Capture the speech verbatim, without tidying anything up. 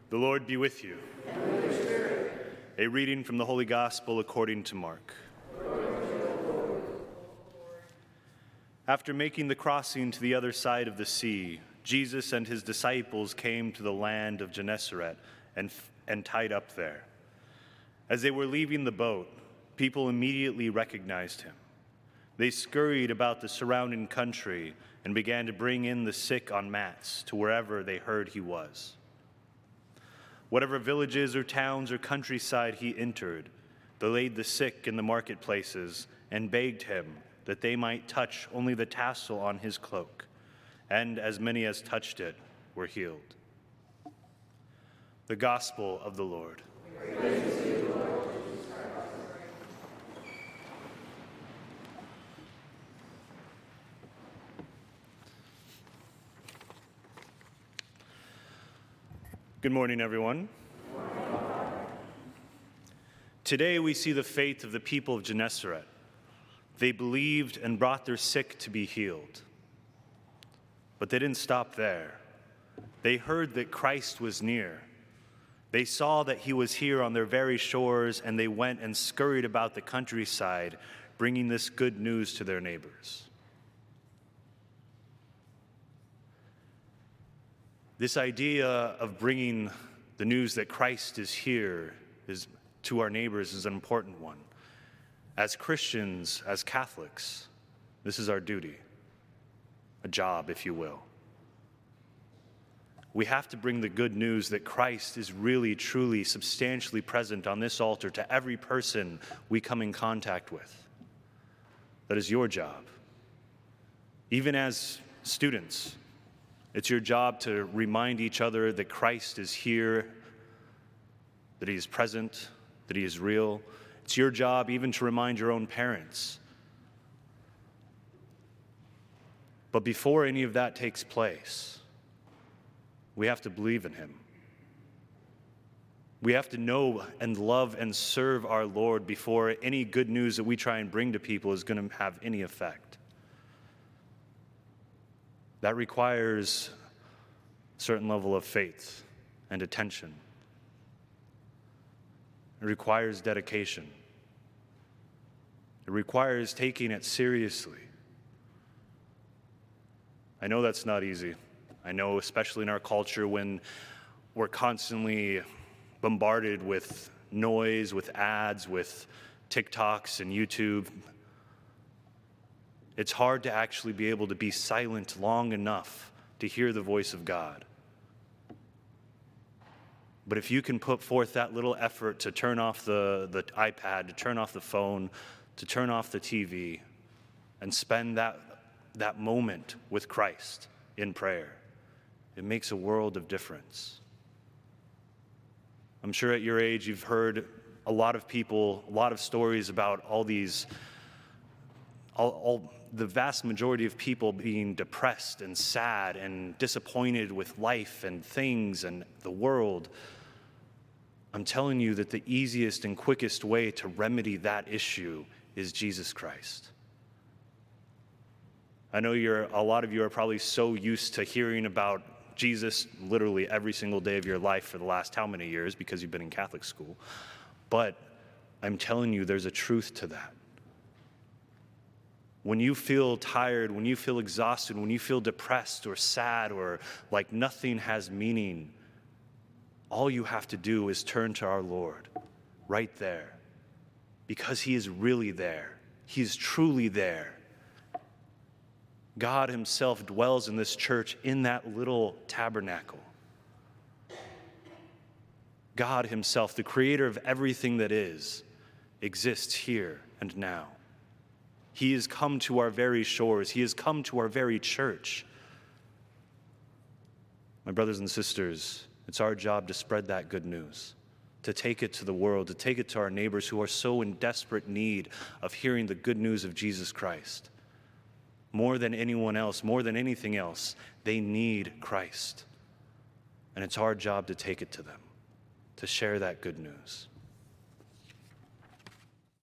The Lord be with you. And with your spirit. A reading from the Holy Gospel according to Mark. After making the crossing to the other side of the sea, Jesus and his disciples came to the land of Gennesaret and, and tied up there. As they were leaving the boat, people immediately recognized him. They scurried about the surrounding country and began to bring in the sick on mats to wherever they heard he was. Whatever villages or towns or countryside he entered, they laid the sick in the marketplaces and begged him that they might touch only the tassel on his cloak, and as many as touched it were healed. The Gospel of the Lord. Praise to you, Lord. Good morning, everyone. Today we see the faith of the people of Gennesaret. They believed and brought their sick to be healed. But they didn't stop there. They heard that Christ was near. They saw that he was here on their very shores, and they went and scurried about the countryside, bringing this good news to their neighbors. This idea of bringing the news that Christ is here is, to our neighbors is an important one. As Christians, as Catholics, this is our duty, a job, if you will. We have to bring the good news that Christ is really, truly, substantially present on this altar to every person we come in contact with. That is your job. Even as students, it's your job to remind each other that Christ is here, that he is present, that he is real. It's your job even to remind your own parents. But before any of that takes place, we have to believe in him. We have to know and love and serve our Lord before any good news that we try and bring to people is going to have any effect. That requires a certain level of faith and attention. It requires dedication. It requires taking it seriously. I know that's not easy. I know, especially in our culture, when we're constantly bombarded with noise, with ads, with TikToks and YouTube, it's hard to actually be able to be silent long enough to hear the voice of God. But if you can put forth that little effort to turn off the, the iPad, to turn off the phone, to turn off the T V, and spend that, that moment with Christ in prayer, it makes a world of difference. I'm sure at your age you've heard a lot of people, a lot of stories about all these, all, all the vast majority of people being depressed and sad and disappointed with life and things and the world. I'm telling you that the easiest and quickest way to remedy that issue is Jesus Christ. I know you're, a lot of you are probably so used to hearing about Jesus literally every single day of your life for the last how many years because you've been in Catholic school. But I'm telling you, there's a truth to that. When you feel tired, when you feel exhausted, when you feel depressed or sad or like nothing has meaning, all you have to do is turn to our Lord right there, because he is really there. He is truly there. God himself dwells in this church in that little tabernacle. God himself, the creator of everything that is, exists here and now. He has come to our very shores. He has come to our very church. My brothers and sisters, it's our job to spread that good news, to take it to the world, to take it to our neighbors who are so in desperate need of hearing the good news of Jesus Christ. More than anyone else, more than anything else, they need Christ. And it's our job to take it to them, to share that good news.